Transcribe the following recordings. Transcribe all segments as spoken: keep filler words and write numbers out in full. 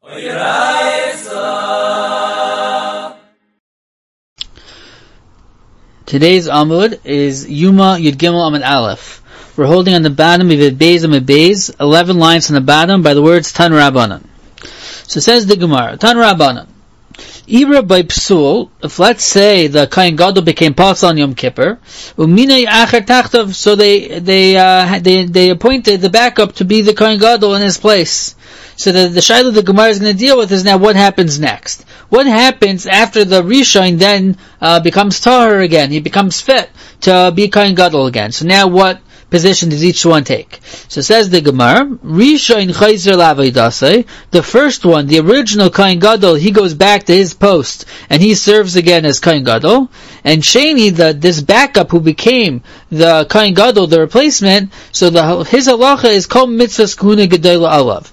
Today's Amud is Yuma Yud Gimel Amud Aleph. We're holding on the bottom of Yud Beis Amud Beis, eleven lines on the bottom by the words Tan Rabbanan. So says the Gemara, Tan Rabbanan. Ira by Psul, if let's say the Kohen Gadol became Pasal on Yom Kippur, Uminay Acher Tachtav, so they they uh, they they appointed the backup to be the Kohen Gadol in his place. So the, the Shiloh the Gemara is going to deal with is now what happens next. What happens after the Rishon then uh, becomes Tahor again? He becomes fit to be Kohen Gadol again. So now what position does each one take? So says the Gemara, Rishon Chayzer L'Avodah, the first one, the original Kohen Gadol, he goes back to his post and he serves again as Kohen Gadol. And Sheni, the this backup who became the Kohen Gadol, the replacement, so the his halacha is Kol Mitzvahs Kahuna Gedola Alav,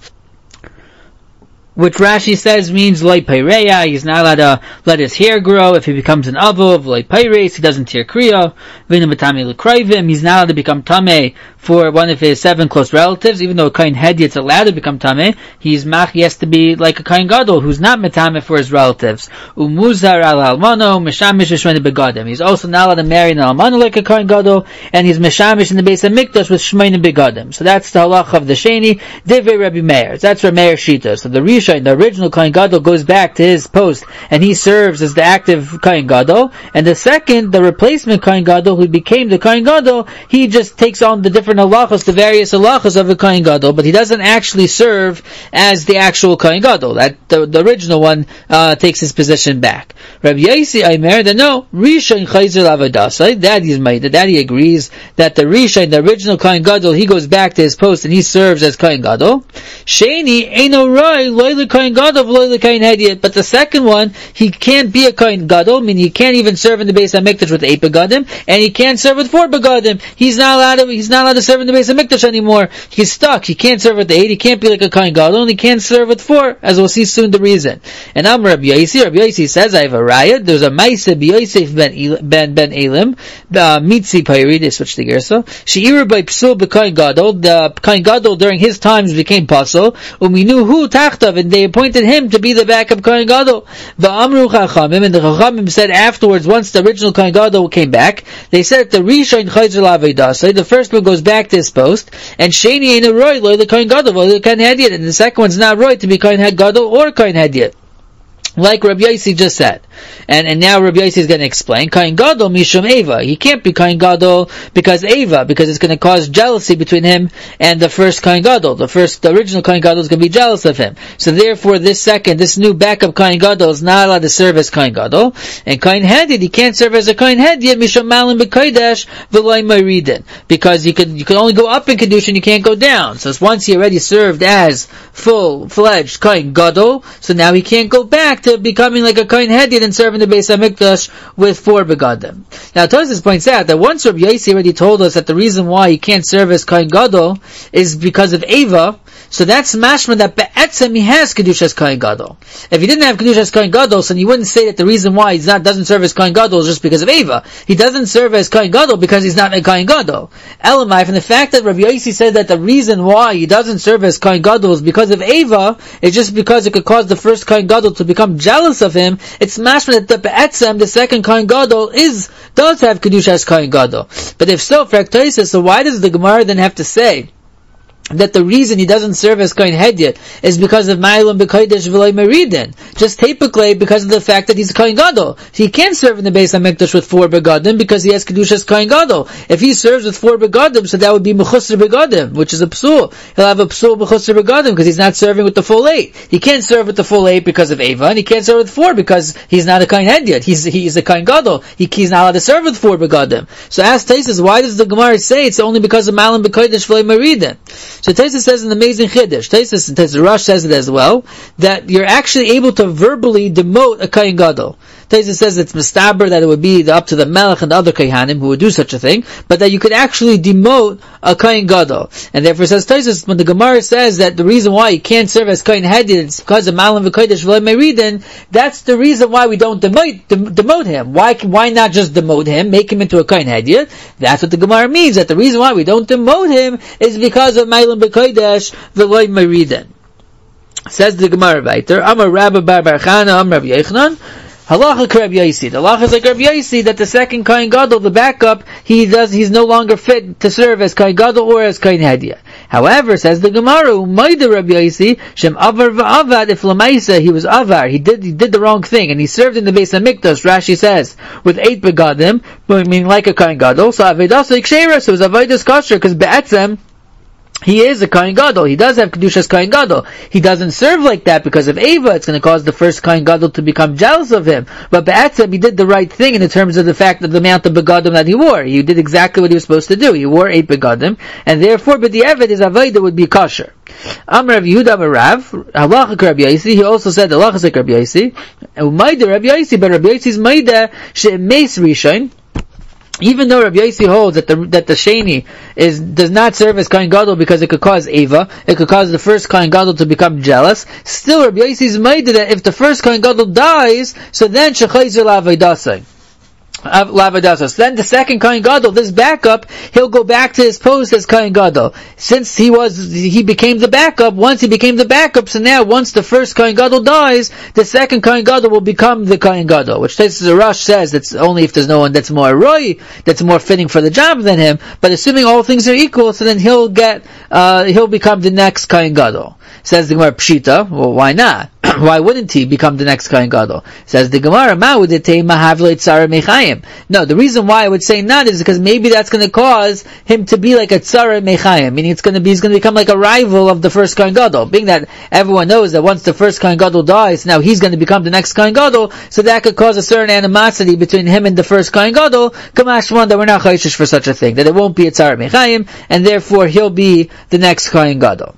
which Rashi says means Loi Peireya, he's not allowed to let his hair grow. If he becomes an Avov, Loi Peireis, he doesn't tear Kriya. V'inu Matami L'Kroivim, he's not allowed to become Tameh for one of his seven close relatives. Even though a Kohen Hedyet's allowed to become Tameh, he's Mach, he has to be like a Kohen Gadol, who's not Metameh for his relatives. Umuzar al Almano, Meshamish Shmoni Begadim. He's also not allowed to marry an Almano like a Kohen Gadol, and he's Meshamish in the Beis HaMikdash with Shmoni Begadim. So that's the halacha of the Sheni, Divrei Rabbi Meir. That's Rabbi Meir Shita. So the Rishon, the original Kohen Gadol, goes back to his post and he serves as the active Kohen Gadol, and the second, the replacement Kohen Gadol who became the Kohen Gadol, he just takes on the different halachas, the various halachas of the Kohen Gadol, but he doesn't actually serve as the actual Kohen Gadol. That the, the original one uh, takes his position back. Rabbi Yosi Aimer, that no, Rishon Chayzer L'Avodah, that he's made, that he agrees that the Rishon, the original Kohen Gadol, he goes back to his post and he serves as Kohen Gadol. Sheni Eino Roi Loy Kohen Gadol Loy Kohen Hedyet, but the second one, he can't be a Kohen Gadol, meaning he can't even serve in the Beis HaMikdash with eight begadim, and he can't serve with four begadim. He's not allowed to. He's not allowed to serve in the Beis HaMikdash anymore. He's stuck. He can't serve with the eight. He can't be like a Kohen Gadol, and he can't serve with four, as we'll see soon the reason. And I'm Rabbi Yosi. Rabbi Yosi says I have a riot. There's a Maaseh B'Yosef ben ben ben Elim Mitzi Payri. They switched the gersa. She'iru by Psul b'Kohen Gadol. The Kohen Gadol during his times became Pasol. Uminu hu Tachtav, and they appointed him to be the backup Kohen Gadol. Va'amru Chachamim, and the Chachamim said afterwards, once the original Kohen Gadol came back, they said the Rishon Chayzer L'Avodah, the first one goes back to his post, and Sheni ain't a Roy, lo the Kohen Gadol, lo the Kohen Hedyet, and the second one's not Roy to be Kohen Gadol or Kohen Hedyet, like Rabbi Yosi just said. And and now Rabbi Yosi is going to explain, Kohen Gadol mishum Eva. He can't be Kohen Gadol because Eva, because it's going to cause jealousy between him and the first Kohen Gadol. The first, the original Kohen Gadol is going to be jealous of him. So therefore, this second, this new backup Kohen Gadol is not allowed to serve as Kohen Gadol. And Kohen Hedyet, he can't serve as a Kohen Hedyet mishum malim b'kodesh v'loy maridin, because you can you can only go up in kedushin, you can't go down. So once he already served as full fledged Kohen Gadol, so now he can't go back to becoming like a Kohen Hedyet and serving the Beis HaMikdash with four begadim. Now Tosfos points out that once Rabbi Yosi already told us that the reason why he can't serve as Kohen Gadol is because of Eva, so that's mashma that be'etzem he has kedusha as Kohen Gadol. If he didn't have kedusha as Kohen Gadol, so you wouldn't say that the reason why he's not doesn't serve as Kohen Gadol is just because of Eva. He doesn't serve as Kohen Gadol because he's not a Kohen Gadol. Elamai, from the fact that Rabbi Yosi said that the reason why he doesn't serve as Kohen Gadol is because of Eva, it's just because it could cause the first Kohen Gadol to become jealous of him. It's mashma that the be'etzem, the second Kohen Gadol, is does have kedusha as Kohen Gadol. But if so, for Aktoises, so why does the Gemara then have to say that the reason he doesn't serve as Kohen Hedyet is because of Ma'ilum b'Kodesh v'loy Meridin? Just typically because of the fact that he's a Kohen Gadol. He can't serve in the Beis HaMikdash with four begadim because he has kedusha as Kohen Gadol. If he serves with four begadim, so that would be mechusar begadim, which is a psul. He'll have a psul mechusar begadim because he's not serving with the full eight. He can't serve with the full eight because of Eva, and he can't serve with four because he's not a Kohen Hedyet. He's he's a Kohen Gadol. He, he's not allowed to serve with four begadim. So ask Tosfos, why does the Gemara say it's only because of Ma'ilum b'Kodesh v'loy Meridin? So Tosfos says an amazing chiddush. Tosfos, Tosfos Rosh says it as well, that you're actually able to verbally demote a Kohen Gadol. Tosfos says it's mistaber that it would be up to the Melech and the other Kohanim who would do such a thing, but that you could actually demote a Kohen Gadol. And therefore says Tosfos, when the Gemara says that the reason why you can't serve as Kohen Hedyet is because of Ma'ilum v'Kodesh v'loy Meridin, that's the reason why we don't demote, dem- demote him. Why why not just demote him, make him into a Kohen Hedyet? That's what the Gemara means, that the reason why we don't demote him is because of Ma'ilum v'Kodesh v'loy Meridin. Says the Gemara weiter, Amar Rabba Bar Bar Chana, Amar Rabbi Yochanan, Halacha Rabbi Yosi. The halacha is like Rabbi Yosi that the second Kohen Gadol, the backup, he does, he's no longer fit to serve as Kohen Gadol or as Kohen Hadiah. However, says the Gemara, Umayda Rabbi Yosi, Shem Avar v'Avad, if Lamaisa, he was Avar, he did, he did the wrong thing, and he served in the Beis HaMikdash, Rashi says, with eight begadim, meaning like a Kohen Gadol, so Avedasa Ikshera, so it was Avodas kosher, because Be'etzem, he is a Kohen Gadol. He does have Kedushas Kohen Gadol. He doesn't serve like that because of Ava. It's going to cause the first Kohen Gadol to become jealous of him. But Be'etzem, he did the right thing in terms of the fact of the amount of begadim that he wore. He did exactly what he was supposed to do. He wore eight begadim, and therefore, b'di'evet, his Avodah would be kosher. Amar Rav Yehuda Amar Rav, Halacha Rabbi Yosi, he also said, Halacha is like Rabbi Yosi, Umayda Rabbi Yosi, but Rabbi Yosi's Maida, she'emes rishon, even though Rabbi Yosi holds that the that the sheni is does not serve as Kohen Gadol because it could cause Ava, it could cause the first Kohen Gadol to become jealous, still Rabbi Yosi's made that if the first Kohen Gadol dies, so then shechayzer la'avaydasai. So then the second Kohen Gadol, this backup, he'll go back to his post as Kohen Gadol. Since he was, he became the backup, once he became the backup, so now once the first Kohen Gadol dies, the second Kohen Gadol will become the Kohen Gadol, which the Rush says it's only if there's no one that's more roy, that's more fitting for the job than him, but assuming all things are equal, so then he'll get, uh, he'll become the next Kohen Gadol. Says the Gemara Pshita, well, why not? Why wouldn't he become the next Kohen Gadol? Says the Gemara, Ma would it mahavle tzara mechayim? No, the reason why I would say not is because maybe that's going to cause him to be like a tzara mechayim, meaning it's going to be, he's going to become like a rival of the first Kohen Gadol. Being that everyone knows that once the first Kohen Gadol dies, now he's going to become the next Kohen Gadol, so that could cause a certain animosity between him and the first Kohen Gadol. Kamash one that we're not chayshish for such a thing, that it won't be a tzara mechayim, and therefore he'll be the next Kohen Gadol.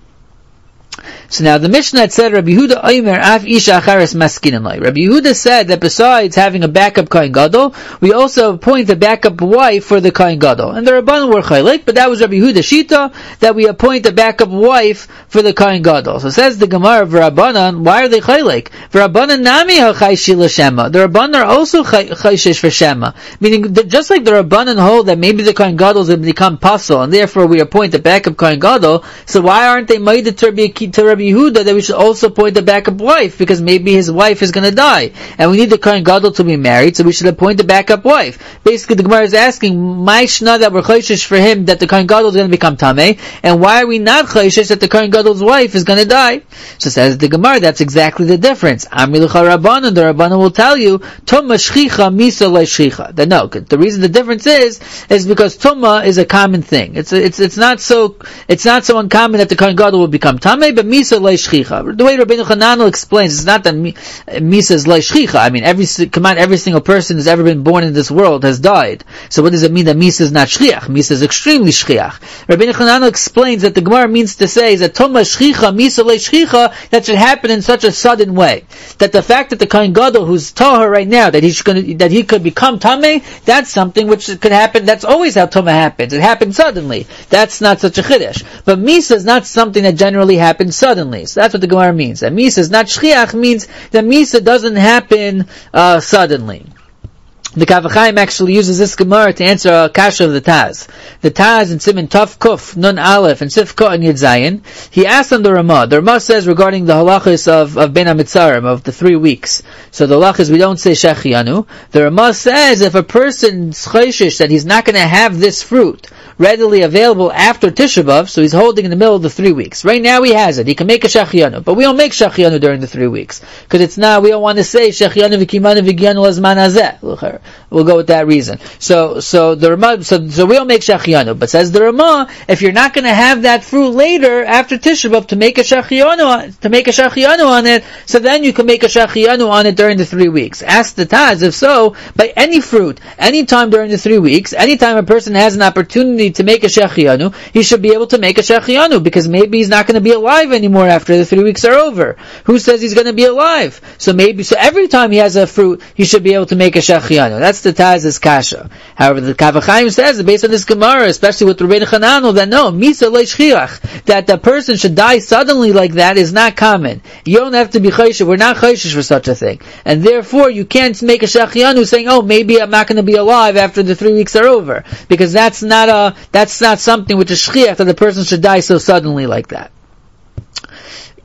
So now the Mishnah had said, Rabbi Yehuda Omer Af Isha Achares Maskinin Lai. Rabbi Yehuda said that besides having a backup Kohen Gadol, we also appoint a backup wife for the Kohen Gadol. And the Rabbanan were chaylik, but that was Rabbi Yehuda Shita, that we appoint a backup wife for the Kohen Gadol. So says the Gemara of Rabbanan, why are they chaylik? Rabbanan Nami HaChayshi L'Shema. The Rabbanan are also chayshish for Shema. Meaning, just like the Rabbanan hold that maybe the Kohen Gadol will become pasul, and therefore we appoint a backup Kohen Gadol, so why aren't they made to Rabbi to Rabbi Yehuda that we should also appoint a backup wife, because maybe his wife is going to die, and we need the Kohen Gadol to be married, so we should appoint a backup wife. Basically, the Gemara is asking, my shna that we're chayshish for him that the Kohen Gadol is going to become tamei, and why are we not chayshish that the Kohen Gadol's wife is going to die? So says the Gemara, that's exactly the difference. Amri l'cha Rabbanan, the Rabbanan will tell you, Tumma shchicha misa le shchicha. That no, the reason the difference is, is because Tumma is a common thing. It's it's it's not so it's not so uncommon that the Kohen Gadol will become tamei, but misa le shchicha. The way Rabbeinu Chananel explains, it's not that misa is le shchicha. I mean, every come on, every single person who's ever been born in this world has died. So what does it mean that misa is not shchiach? Misa is extremely shchiach. Rabbeinu Chananel explains that the Gemara means to say is that Tumma shchicha misa le shchicha, that should happen in such a sudden way. That the fact that the Kohen Gadol who's tahor right now, that he's going that he could become tamei, that's something which could happen. That's always how Tumma happens. It happens suddenly. That's not such a chiddush. But misa is not something that generally happens suddenly. So that's what the Gemara means. That misa is not shchiach means that misa doesn't happen uh, suddenly. The Kavachaim actually uses this Gemara to answer a kasha of the Taz. The Taz in Siman Taf Kuf, Nun Aleph, and Sif Kot and Yud Zayin, he asked on the Ramah. The Ramah says regarding the halachas of, of Ben HaMitzarim, of the three weeks. So the halachas, we don't say Shechianu. The Ramah says if a person is chayshish that he's not going to have this fruit readily available after Tisha B'Av, so he's holding in the middle of the three weeks. Right now he has it. He can make a Shechianu. But we don't make Shechianu during the three weeks. Because it's not, we don't want to say Shechianu v'kimanu v'gyanu lazman hazeh. We'll go with that reason. So, so the Ramah, so, so we'll make Shechianu. But says the Ramah, if you're not going to have that fruit later, after Tisha B'Av, to make a Shechianu, to make a Shechianu on it, so then you can make a Shechianu on it during the three weeks. Ask the Taz, if so, by any fruit, any time during the three weeks, anytime a person has an opportunity to make a Shechianu, he should be able to make a Shechianu, because maybe he's not going to be alive anymore after the three weeks are over. Who says he's going to be alive? So maybe, so every time he has a fruit, he should be able to make a Shechianu. That's the Taz's kasha. However, the Kavachaim says, based on this Gemara, especially with Rabbeinu Chananel, that no, misa le shchiach, that the person should die suddenly like that is not common. You don't have to be chayshish. We're not chayshish for such a thing. And therefore, you can't make a Shechianu saying, oh, maybe I'm not going to be alive after the three weeks are over. Because that's not a, that's not something which is shchiach, that the person should die so suddenly like that.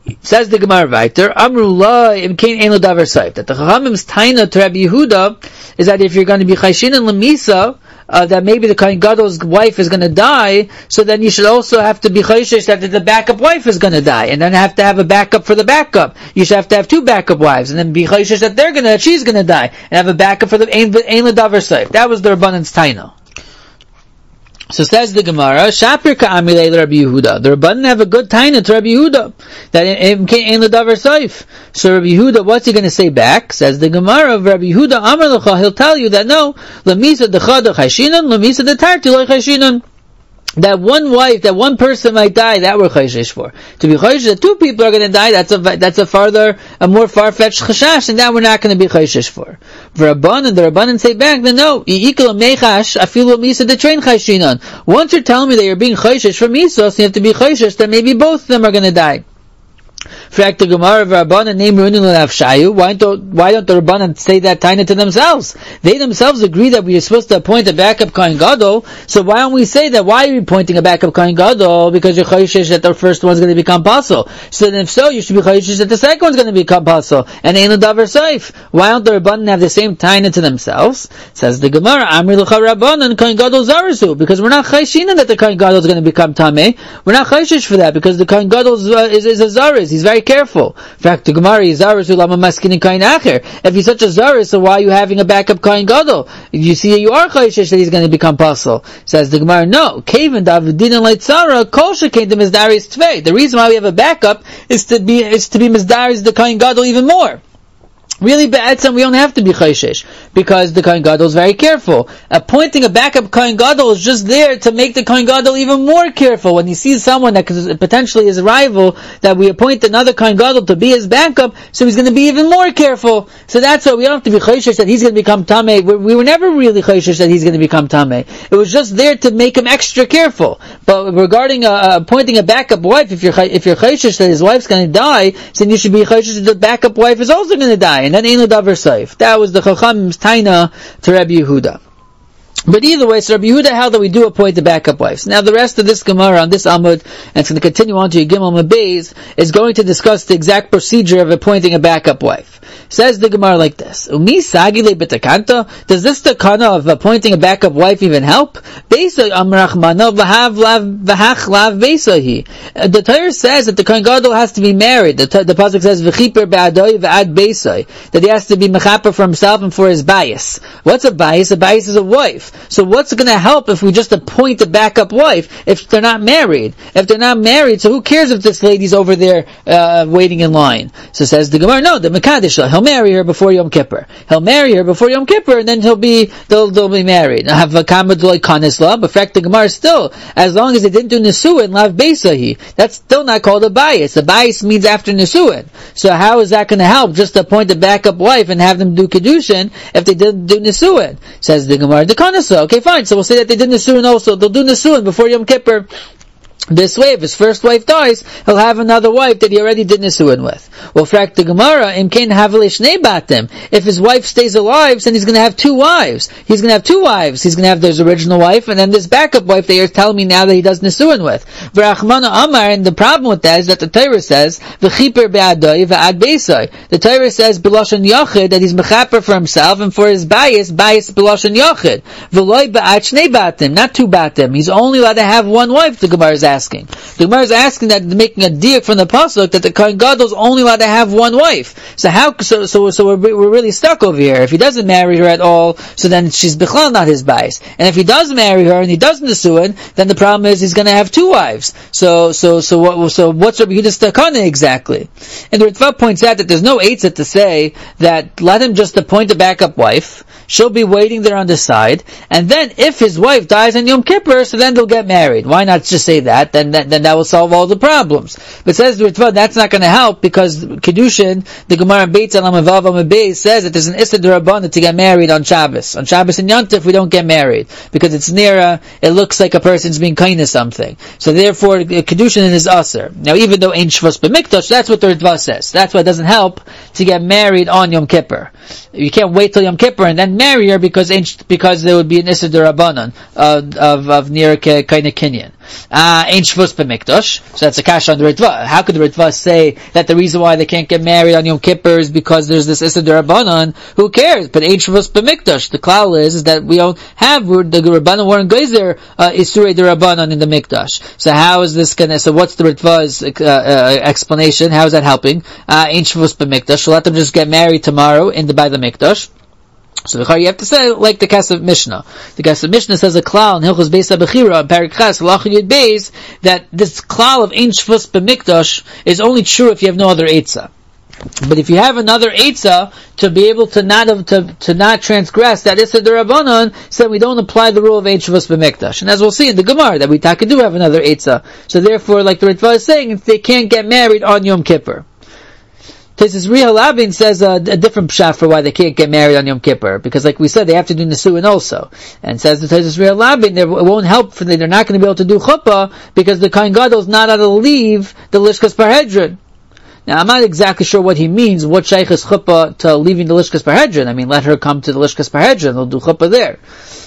Says the Gemara Vayter, Amru la im kain ein lo davar saif. That the Chachamim's taina to Rabbi Yehuda is that if you're going to be chayshin and lemisa, uh, that maybe the Kohen Gadol's wife is going to die, so then you should also have to be chayshish that the backup wife is going to die, and then have to have a backup for the backup. You should have to have two backup wives, and then be chayshish that they're going to, she's going to die, and have a backup for the ein ein lo davar saif. That was the Rabbanan's taina. So says the Gemara, Shapir ka'amilei Rabbi Yehuda. The Rabbanan have a good taina to Rabbi Yehuda that im kain ein lo davar saif. So Rabbi Yehuda, what's he going to say back? Says the Gemara of Rabbi Yehuda, Amar lecha, he'll tell you that no, lemisa dechada chayshinan, lemisa detarti lo chayshinan. That one wife, that one person might die, that we're chayshish for. To be chayshish that two people are going to die, that's a that's a farther, a more far-fetched chashash, and that we're not going to be chayshish for. For Rabbanan, the Rabbanan say back, then no, yi'ikal mechash afilu misa de train chayshinan. Once you're telling me that you're being chayshish for misa, so you have to be chayshish that maybe both of them are going to die. Fact the Gemara of Rabbanan name Runin L'Nafshayu. Why don't why don't the Rabbanan say that taina to themselves? They themselves agree that we are supposed to appoint a backup Kohen Gadol. So why don't we say that? Why are you appointing a backup Kohen Gadol? Because you're chayshish that the first one's going to become pasul. So then, if so, you should be chayshish that the second one's going to become pasul. And ein lo davar saif. Why don't the Rabbanan have the same taina to themselves? Says the Gemara, Amri l'cha Rabbanan Kohen Gadol zarasu. Because we're not chayshinan that the Kohen Gadol is going to become tameh. We're not chayshish for that because the Kohen Gadol is, uh, is, is a zaris. He's very careful. In fact, the Gemara is zaris ulama maskinin kain acher. If he's such a zaris, so why are you having a backup Kohen Gadol? You see, you are chayshish that he's going to become pasul. Says the Gemara, no. Kaven davidin leitzara kol shekain the mizdaris tvei. The reason why we have a backup is to be is to be mizdaris the Kohen Gadol even more. Really, be'etzem, we don't have to be chayshish, because the Kohen Gadol is very careful. Appointing a backup Kohen Gadol is just there to make the Kohen Gadol even more careful. When he sees someone that potentially is a rival, that we appoint another Kohen Gadol to be his backup, so he's going to be even more careful. So that's why we don't have to be chayshish that he's going to become tameh. We were never really chayshish that he's going to become tameh. It was just there to make him extra careful. But regarding uh, appointing a backup wife, if you're if you're chayshish that his wife's going to die, then you should be chayshish that the backup wife is also going to die. And then ein lo davar saif. That was the Chachamim's taina to Rabbi Yehuda. But either way, so Rabbi Yehuda held that we do appoint the backup wives. Now the rest of this Gemara on this Amud, and it's going to continue on to Yigimel Mabez, is going to discuss the exact procedure of appointing a backup wife. Says the Gemara like this: Umi sagile betakanta. Does this takana of appointing a backup wife even help? Beisay amrachmana v'hav lav v'hach lav beisahi. The Torah says that the Kohen Gadol has to be married. The, the pasuk says v'chiper be'adoi v'ad beisay, that he has to be mechaper for himself and for his bias. What's a bias? A bias is a wife. So what's going to help if we just appoint a backup wife if they're not married? If they're not married, so who cares if this lady's over there uh, waiting in line? So says the Gemara, no, the Mekadesh, he'll marry her before Yom Kippur. He'll marry her before Yom Kippur, and then he'll be they'll they'll be married. Now have a kamad like kanisla, but fact the Gemara still, as long as they didn't do nisuin, lav beisahi, that's still not called a bias. A bias means after nisuin. So how is that going to help? Just to appoint a backup wife and have them do kedushin if they didn't do nisuin? Says the Gemara, the kanisla. Okay, fine. So we'll say that they did nisuin also. They'll do nisuin before Yom Kippur. This way, if his first wife dies, he'll have another wife that he already did nisuin with. Well, frak the Gemara, im kain havle shnei batim. If his wife stays alive, then he's going to have two wives. He's going to have two wives. He's going to have his original wife, and then this backup wife that you're telling me now that he does nisuin with. V'rachmana amar, and the problem with that is that the Torah says, v'chiper be'adoi v'ad beisai. The Torah says, b'lashon yachid, that he's mechaper for himself, and for his bias, bias b'lashon yachid. V'loi ba'ad shnei batim, not two batim. He's only allowed to have one wife, the Gemara is asking. Asking. The Gemara is asking that, making a diak from the pasuk that the Kohen Gadol is only allowed to have one wife. So how? So so so we're, we're really stuck over here. If he doesn't marry her at all, so then she's bichlal not his bias. And if he does marry her and he does nisuin, then the problem is he's going to have two wives. So so so what? So what's Rabbi Yehuda's takana exactly? And the Ritva points out that there's no eitzah to say that let him just appoint a backup wife. She'll be waiting there on the side, and then if his wife dies on Yom Kippur, so then they'll get married. Why not just say that? Then that, then that will solve all the problems. But says the Ritva, that's not going to help, because Kedushin, the Gemara Beit Alam Avav Amabei says that there's an Issa D'Rabbanan to get married on Shabbos. On Shabbos and Yontif, we don't get married, because it's nearer, it looks like a person's being kind of something. So therefore, Kedushin is Aser. Now even though Ein Shvus B'Mikdash, that's what the Ritva says. That's why it doesn't help to get married on Yom Kippur. You can't wait till Yom Kippur and then marry her because because there would be an Issa D'Rabbanan of of, of near kind of Kinyan. Uh, Ein Shvus B'Mikdash, so that's a kasha on the Ritva. How could the Ritva say that the reason why they can't get married on Yom Kippur is because there's this Issa D'Rabbanan? Who cares? But Ein Shvus B'Mikdash, the klal is, is that we don't have, the Rabbanan weren't Gezer, uh, Isurei D'Rabbanan in the Mikdash. So how is this gonna, so what's the Ritva's, uh, uh, explanation? How is that helping? Uh, Ein Shvus B'Mikdash, so let them just get married tomorrow in the, by the Mikdash. So you have to say like the Kesef Mishnah. The Kesef Mishnah says a klal in Hilchos Beis HaBechira in Parak Ches Halacha Yud Beis that this klal of Ein Shvus B'Mikdash is only true if you have no other Eitzah. But if you have another Eitzah to be able to not to to not transgress that Issa D'Rabbanan, so we don't apply the rule of Ein Shvus B'Mikdash. And as we'll see in the Gemara that we taka do have another Eitzah. So therefore, like the Ritva is saying, they can't get married on Yom Kippur. Taisus Rihah Labin says a, a different pshat for why they can't get married on Yom Kippur, because like we said, they have to do Nisuin also. And says the Taisus Rihah Labin, it won't help for them, they're not going to be able to do chuppah, because the Kohen Gadol is not allowed to leave the Lishkas Parhedron. Now, I'm not exactly sure what he means, what shaykh is chuppah to leaving the Lishkas Parhedron. I mean, let her come to the Lishkas Parhedron, they'll do chuppah there.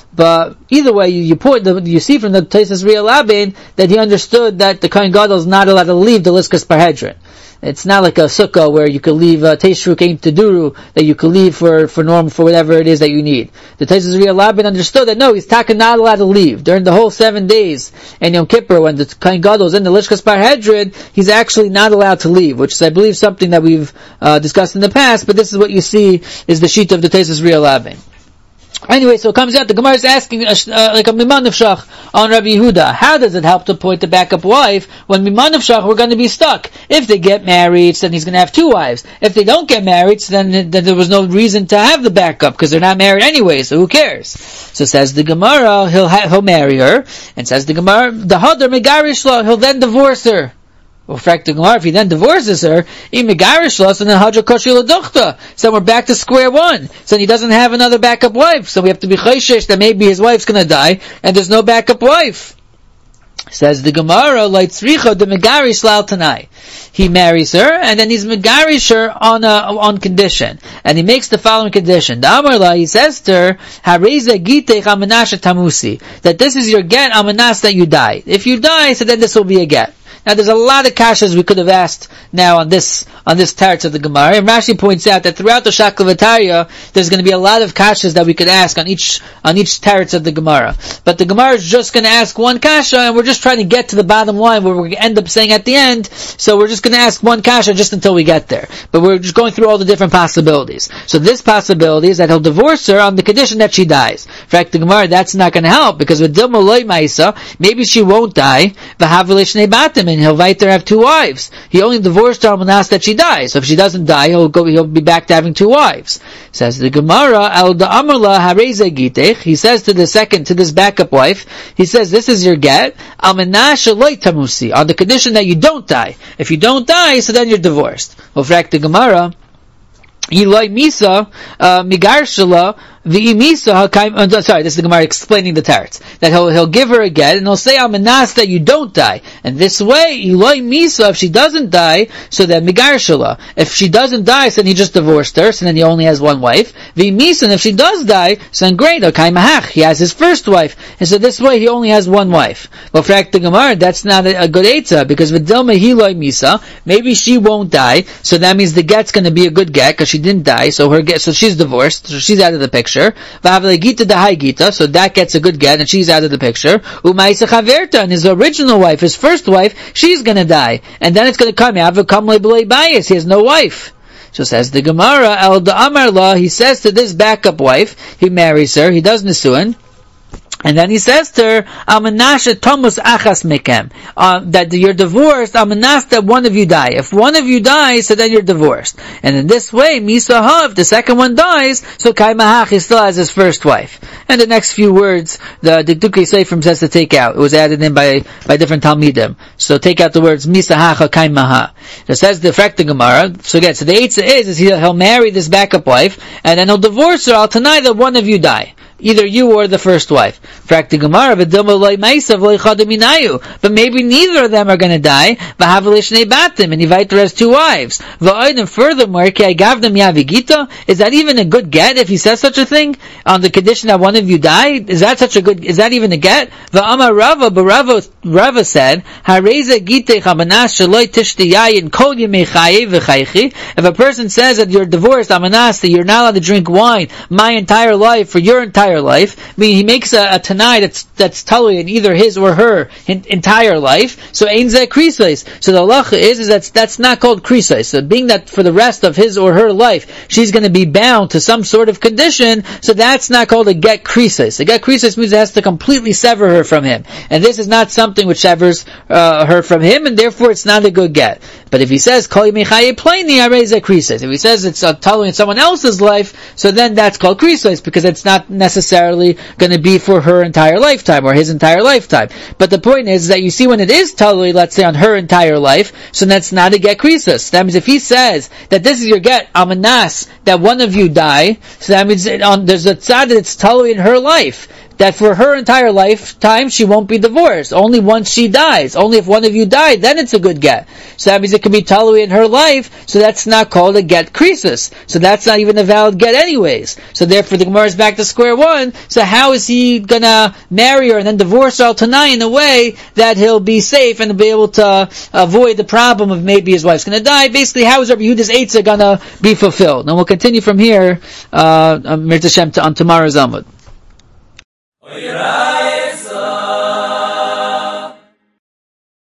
But either way, you, you put the, you see from the Taisus Rihah Labin that he understood that the Kohen Gadol is not allowed to leave the Lishkas Parhedron. It's not like a sukkah where you could leave a teishru came to duru that you could leave for for norm for whatever it is that you need. The Taisus Rihah Labin understood that no, he's taka not allowed to leave during the whole seven days in Yom Kippur when the Kohen Gadol is in the Lishkas Parhedron. He's actually not allowed to leave, which is I believe something that we've uh, discussed in the past. But this is what you see is the sheet of the Taisus Rihah Labin. Anyway, so it comes out, the Gemara is asking, uh, uh, like a Miman Nefshach on Rabbi Yehuda. How does it help to point the backup wife when Miman Nefshach we're going to be stuck? If they get married, then he's going to have two wives. If they don't get married, then, then there was no reason to have the backup, because they're not married anyway, so who cares? So says the Gemara, he'll ha- he'll marry her, and says the Gemara, the Hadar Megarish Lo, he'll then divorce her. Well, fact, the Gemara, if he then divorces her, and then Hadra Koshi L'Duchta, so we're back to square one. So he doesn't have another backup wife. So we have to be chayshish that maybe his wife's going to die, and there's no backup wife. Says the Gemara, like Tzricha de Megarish Lal Tanai. He marries her, and then he's Megarish her on a, on condition. And he makes the following condition. The Amarla, he says to her, Hareza Gitech Amanasha Tamusi. That this is your get, Amanas, that you die. If you die, so then this will be a get. Now there's a lot of kashas we could have asked now on this on this teretz of the Gemara. And Rashi points out that throughout the Shaklavataria, there's going to be a lot of kashas that we could ask on each on each teretz of the Gemara. But the Gemara is just going to ask one kasha, and we're just trying to get to the bottom line where we're going to end up saying at the end. So we're just going to ask one kasha just until we get there. But we're just going through all the different possibilities. So this possibility is that he'll divorce her on the condition that she dies. In fact, the Gemara, that's not going to help, because with Dilma Loi Maisa, maybe she won't die. And he'll weiter have two wives. He only divorced her Almanas that she dies. So if she doesn't die, he'll go, he'll be back to having two wives. Says the Gemara, Al da Amarla Hareze Gitech. He says to the second, to this backup wife, he says, this is your get, Almanas Shaloi Tamusi, on the condition that you don't die. If you don't die, so then you're divorced. Well, fact, the Gemara, Eloi Misa, uh, Migar Shala, V'imisa hakaim, uh, sorry, this is the Gemara explaining the teretz. That he'll, he'll give her a get, and he'll say, Amanas, that you don't die. And this way, Eloi Misa, if she doesn't die, so then Migar Shala. If she doesn't die, so then he just divorced her, so then he only has one wife. V'imisa, and if she does die, so then great, hakaim hach, he has his first wife. And so this way, he only has one wife. Well, for the Gemara, that's not a, a good eitzah, because V'dilma Eloi Misa, maybe she won't die, so that means the get's gonna be a good get, because she didn't die, so her get, so she's divorced, so she's out of the picture. So that gets a good get, and she's out of the picture. And his original wife, his first wife, she's gonna die. And then it's gonna come out, he has no wife. So says the Gemara, El da Amarla, he says to this backup wife, he marries her, he does Nisuin, and then he says to her, Amanasha Thomas Achas Mekem, uh, that you're divorced, Amanas, that one of you die. If one of you dies, so then you're divorced. And in this way, Misaha, if the second one dies, so Kaimahach, he still has his first wife. And the next few words, the Dikduke Seifrim says to take out. It was added in by, by different Talmidim. So take out the words, Misahacha Kaimaha. It says the Frekta Gemara. So again, so the Eitzah is, is he'll, he'll marry this backup wife, and then he'll divorce her, I'll tonight that one of you die. either you or the first wife. But maybe neither of them are going to die, and Yiviter has two wives. And furthermore, is that even a good get if he says such a thing? On the condition that one of you die? Is that such a good, is that even a get? V'amar Rava, but Rava, Rava said, if a person says that you're divorced, amanas, that you're not allowed to drink wine my entire life, for your entire life, I mean, he makes a, a tanai that's, that's totally in either his or her in, entire life, so ein zeh krisais. So the halacha is, is that's, that's not called krisais. So being that for the rest of his or her life, she's going to be bound to some sort of condition, so that's not called a get krisais. A get krisais means it has to completely sever her from him. And this is not something which severs uh, her from him, and therefore it's not a good get. But if he says, Kol Mechaye Plaini, I raise a krisis. If he says it's uh, totally in someone else's life, so then that's called krisis, because it's not necessarily going to be for her entire lifetime, or his entire lifetime. But the point is that you see when it is totally, let's say, on her entire life, so that's not a get krisis. That means if he says that this is your get, amanas, that one of you die, so that means it, on, there's a tzad that's totally in her life, that for her entire lifetime she won't be divorced. Only once she dies. Only if one of you died, then it's a good get. So that means it can be talui in her life, so that's not called a get krisis. So that's not even a valid get anyways. So therefore the Gemara is back to square one. So how is he gonna marry her and then divorce her al tanai in a way that he'll be safe and be able to avoid the problem of maybe his wife's gonna die? Basically, how is Rabbi Yehuda's eitzah gonna be fulfilled? And we'll continue from here, uh, Mirz Hashem, on tomorrow's Amud. Oh,